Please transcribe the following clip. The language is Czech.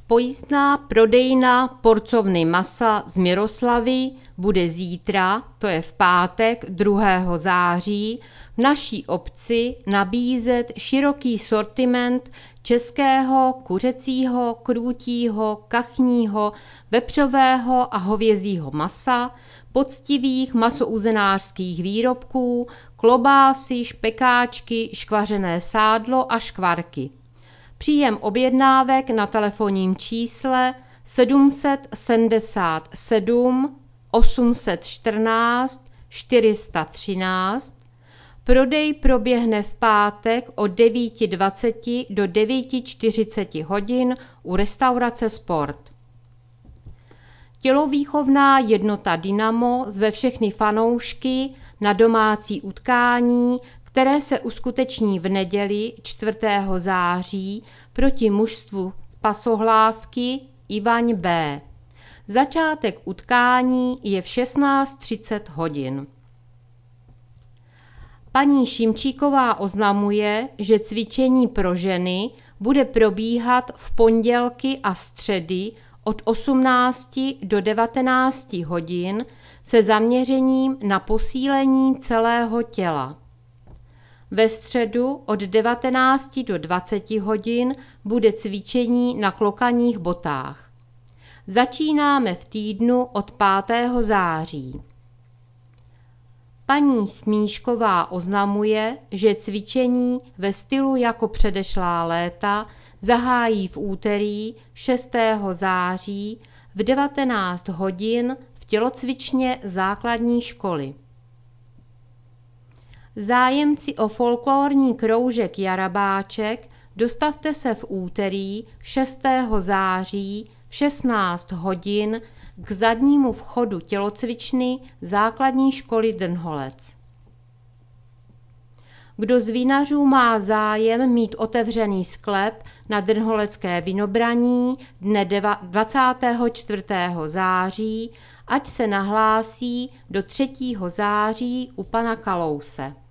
Pojízdná prodejna porcovny masa z Miroslavy bude zítra, to je v pátek 2. září, v naší obci nabízet široký sortiment českého kuřecího, krůtího, kachního, vepřového a hovězího masa, poctivých masouzenářských výrobků, klobásy, špekáčky, škvařené sádlo a škvarky. Příjem objednávek na telefonním čísle 777 814 413. Prodej proběhne v pátek od 9:20 do 9:40 hodin u restaurace Sport. Tělovýchovná jednota Dynamo zve všechny fanoušky na domácí utkání, které se uskuteční v neděli 4. září proti mužstvu Pasohlávky Ivaň B. Začátek utkání je v 16:30 hodin. Paní Šimčíková oznamuje, že cvičení pro ženy bude probíhat v pondělky a středy od 18 do 19 hodin se zaměřením na posílení celého těla. Ve středu od 19 do 20 hodin bude cvičení na klokaních botách. Začínáme v týdnu od 5. září. Paní Smíšková oznamuje, že cvičení ve stylu jako předešlá léta zahájí v úterý 6. září v 19 hodin v tělocvičně základní školy. Zájemci o folklorní kroužek Jarabáček dostavte se v úterý 6. září v 16 hodin k zadnímu vchodu tělocvičny základní školy Drnholec. Kdo z vinařů má zájem mít otevřený sklep na Drnholecké Vinobraní dne 24. září, ať se nahlásí do 3. září u pana Kalouse.